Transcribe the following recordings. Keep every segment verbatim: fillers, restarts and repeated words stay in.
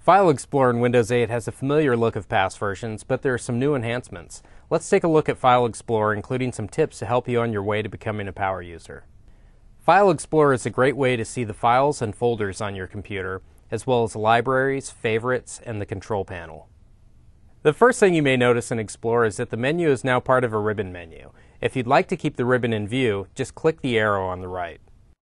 File Explorer in Windows eight has a familiar look of past versions, but there are some new enhancements. Let's take a look at File Explorer, including some tips to help you on your way to becoming a power user. File Explorer is a great way to see the files and folders on your computer, as well as libraries, favorites, and the control panel. The first thing you may notice in Explorer is that the menu is now part of a ribbon menu. If you'd like to keep the ribbon in view, just click the arrow on the right.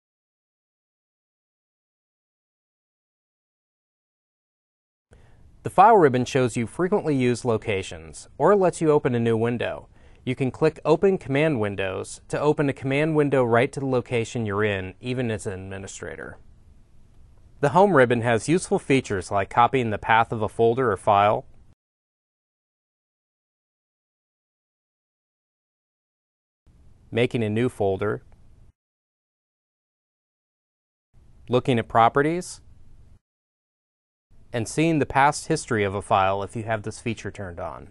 The File ribbon shows you frequently used locations, or lets you open a new window. You can click Open Command Windows to open a command window right to the location you're in, even as an administrator. The Home ribbon has useful features like copying the path of a folder or file, making a new folder, looking at properties, and seeing the past history of a file if you have this feature turned on.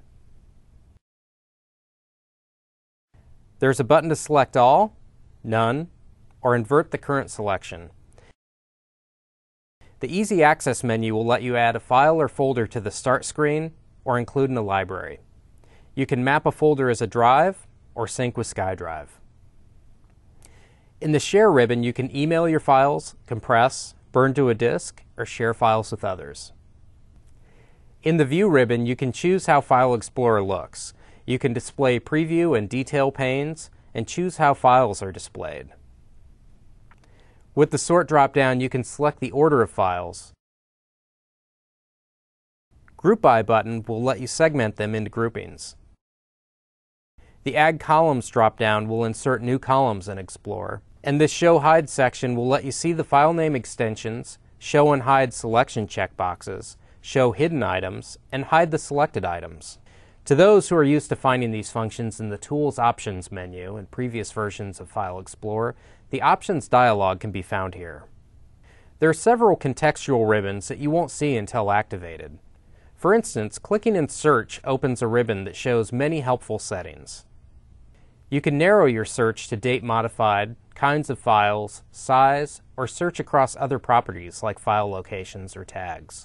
There's a button to select all, none, or invert the current selection. The Easy Access menu will let you add a file or folder to the Start screen or include in a library. You can map a folder as a drive or sync with SkyDrive. In the Share ribbon, you can email your files, compress, burn to a disk, or share files with others. In the View ribbon, you can choose how File Explorer looks. You can display preview and detail panes, and choose how files are displayed. With the Sort drop-down, you can select the order of files. Group By button will let you segment them into groupings. The Add Columns drop-down will insert new columns in Explorer. And this Show Hide section will let you see the file name extensions, show and hide selection checkboxes, show hidden items, and hide the selected items. To those who are used to finding these functions in the Tools Options menu in previous versions of File Explorer, the Options dialog can be found here. There are several contextual ribbons that you won't see until activated. For instance, clicking in Search opens a ribbon that shows many helpful settings. You can narrow your search to date modified, kinds of files, size, or search across other properties like file locations or tags.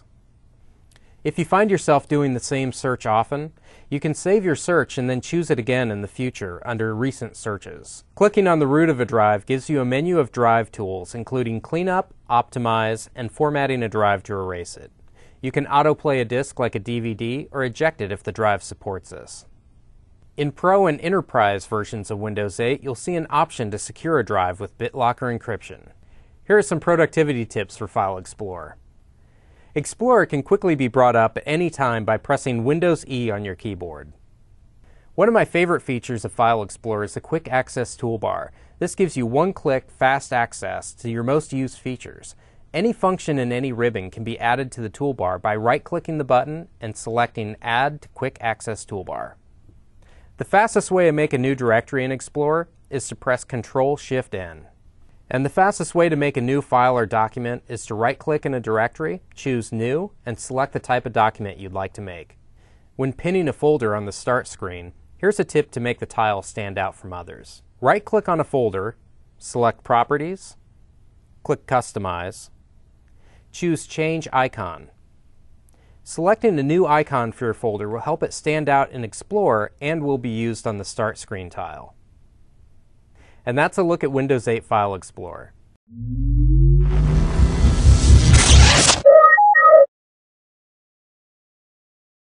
If you find yourself doing the same search often, you can save your search and then choose it again in the future under Recent Searches. Clicking on the root of a drive gives you a menu of drive tools, including cleanup, optimize, and formatting a drive to erase it. You can autoplay a disk like a D V D or eject it if the drive supports this. In Pro and Enterprise versions of Windows eight, you'll see an option to secure a drive with BitLocker encryption. Here are some productivity tips for File Explorer. Explorer can quickly be brought up at any time by pressing Windows E on your keyboard. One of my favorite features of File Explorer is the Quick Access toolbar. This gives you one-click, fast access to your most used features. Any function in any ribbon can be added to the toolbar by right-clicking the button and selecting Add to Quick Access Toolbar. The fastest way to make a new directory in Explorer is to press Control Shift N. And the fastest way to make a new file or document is to right-click in a directory, choose New, and select the type of document you'd like to make. When pinning a folder on the Start screen, here's a tip to make the tile stand out from others. Right-click on a folder, select Properties, click Customize, choose Change Icon. Selecting a new icon for your folder will help it stand out in Explorer and will be used on the Start screen tile. And that's a look at Windows eight File Explorer.